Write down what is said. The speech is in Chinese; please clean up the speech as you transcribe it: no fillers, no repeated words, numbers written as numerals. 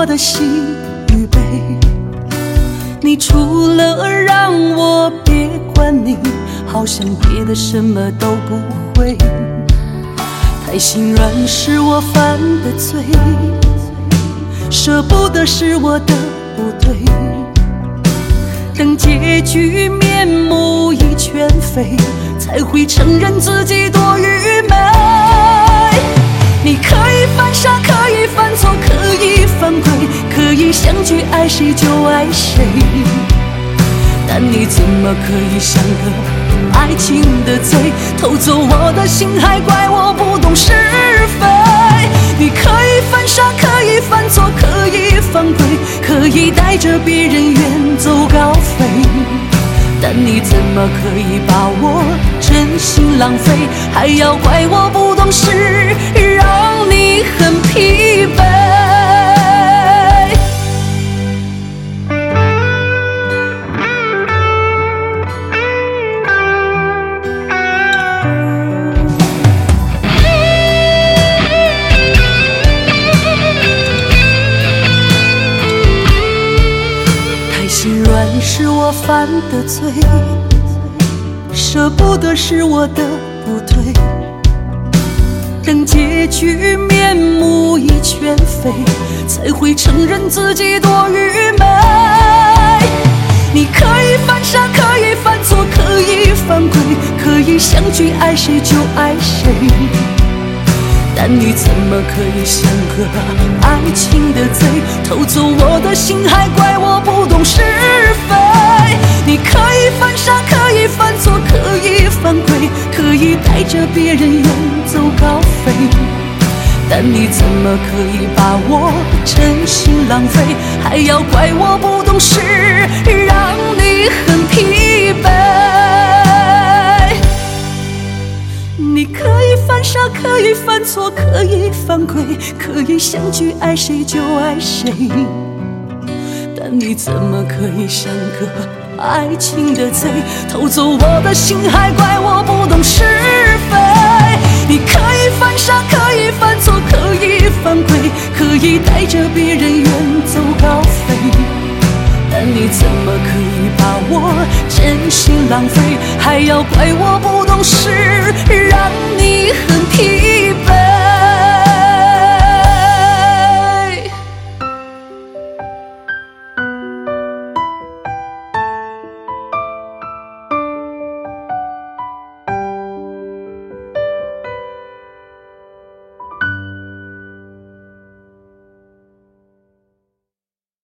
的心预备。你除了让我别管你，好像别的什么都不会。太心软是我犯的罪，舍不得是我的不对。等结局面目已全非，才会承认自己多愚昧。你可以犯傻，可以犯错，可以犯规，可以相聚爱谁就爱谁，但你怎么可以像个爱情的贼，偷走我的心，还怪我不懂是非。你可以犯傻，可以犯错，可以犯规，可以带着别人远走高飞，但你怎么可以把我真心浪费，还要怪我不懂事，让你很疲惫。是我犯的罪，舍不得是我的不对。等结局面目已全非，才会承认自己多愚昧。你可以犯傻，可以犯错，可以犯规，可以相聚爱谁就爱谁，但你怎么可以像个爱情的贼，偷走我的心，还怪我不懂是非。你可以犯傻，可以犯错，可以犯规，可以带着别人远走高飞，但你怎么可以把我真心浪费，还要怪我不懂事，让你很疲惫。你可以犯傻，可以犯错，可以犯规，可以相聚爱谁就爱谁，但你怎么可以像个爱情的贼，偷走我的心，还怪我不懂是非。你可以犯傻，可以犯错，可以犯规，可以带着别人远走高飞，但你怎么可以把我真心浪费，还要怪我不懂事，